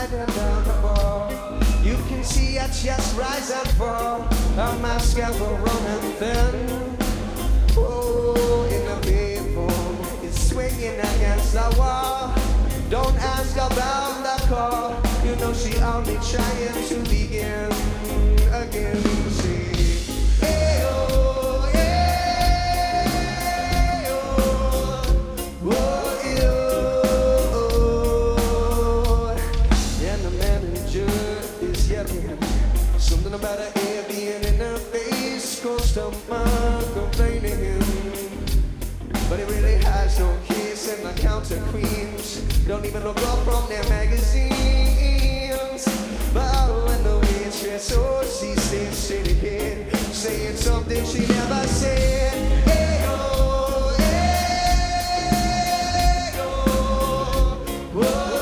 sliding down the ball. You can see her chest rise and fall. Her mascara running thin. Oh, in the bedroom, it's swinging against the wall. Don't ask about the call. You know she only trying to begin again. See. Something about her hair being in her face caused her mind complaining. But it really has no kiss, and the counter queens don't even look up from their magazines. But when the waitress, oh, she stays straight ahead, saying something she never said. Hey, oh, hey, oh, oh.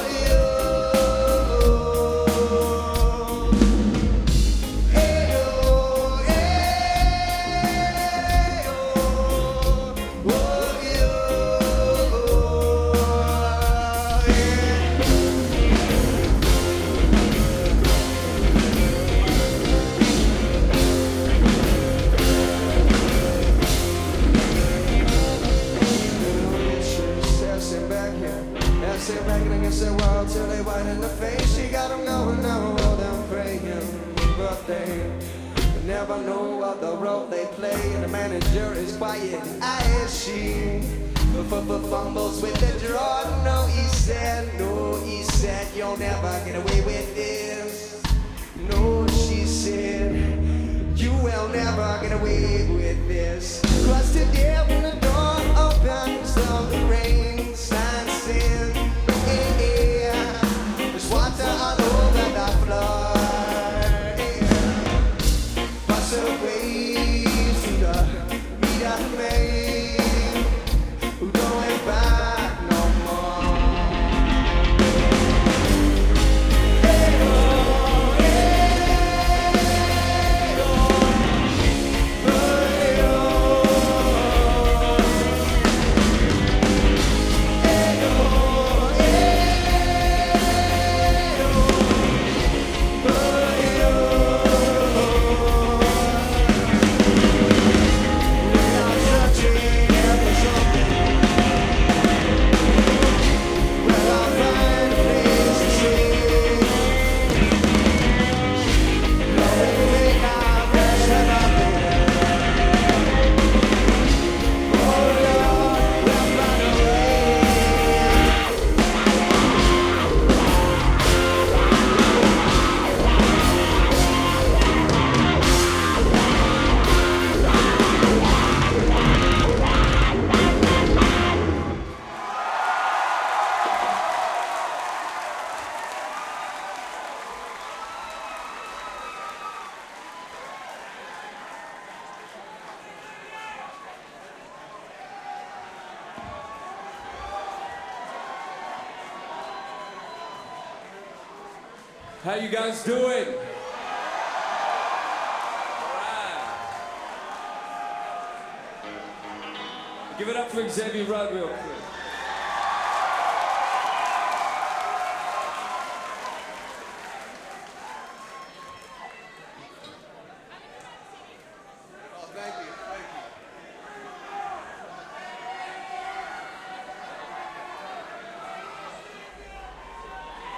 Sit back against the wall till they white in the face. She got them going, now all them praying, but they never know what the role they play. And the manager is quiet as she fumbles with the draw. No, he said, you'll never get away with this. No, she said, you will never get away with this. 'Cause today when the door opens, the rain stands in. There's water all over the floor. Pass away to the meter maid who don't went back no more. Hey, oh, hey, oh, hey, oh. How you guys doing? All right. Give it up for Xavier Rudd real quick.